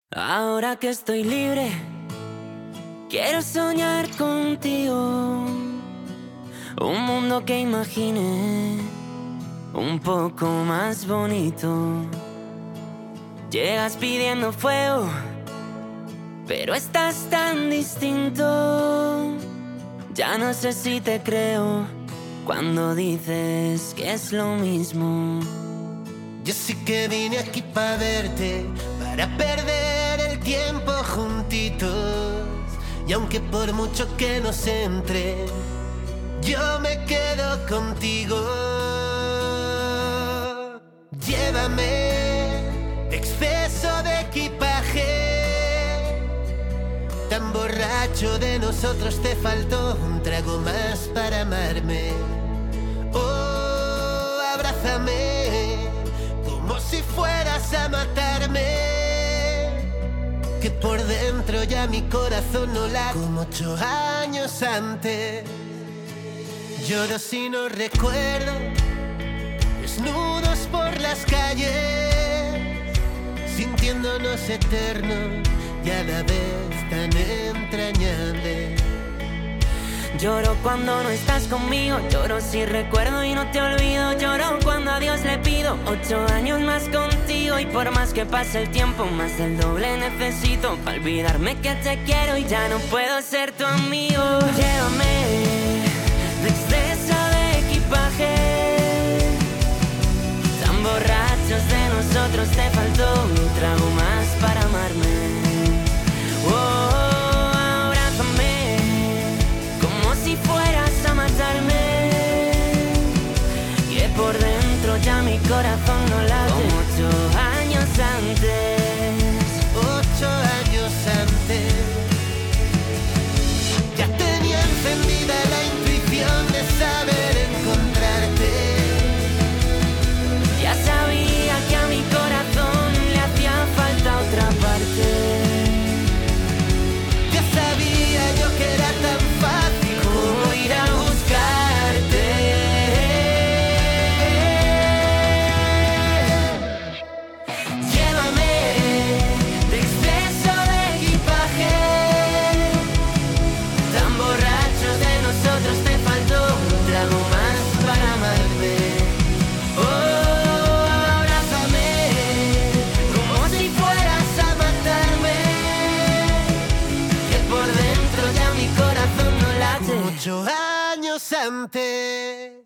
Ahora que estoy libre, quiero soñar contigo. Un mundo que imagine un poco más bonito. Llegas pidiendo fuego, pero estás tan distinto. Ya no sé si te creo cuando dices que es lo mismo. Yo sí que vine aquí para verte, para perder el tiempo juntitos. Y aunque por mucho que nos entre, yo me quedo contigo. Llévame, exceso de equipaje. Tan borracho de nosotros te faltó un trago más para amarme. Oh, abrázame como si fueras a matarme, que por dentro ya mi corazón no late como 8 años antes. Lloro si no recuerdo, desnudos por las calles, sintiéndonos eternos y a la vez tan entrañables. Lloro cuando no estás conmigo, lloro si recuerdo y no te olvido. Lloro cuando a Dios le pido 8 años más contigo. Y por más que pase el tiempo, más del doble necesito para olvidarme que te quiero y ya no puedo ser tu amigo. Llévame de exceso de equipaje. Tan borrachos de nosotros te faltó un trago más para amarme. Por dentro ya mi corazón no late como 8 años antes. 8 años antes. Ya tenía encendida la intuición de saber encontrarte. Ya sabía que a mi corazón le hacía falta otra parte. Ya sabía yo que era tan fácil como ir a buscarte. Ocho años antes.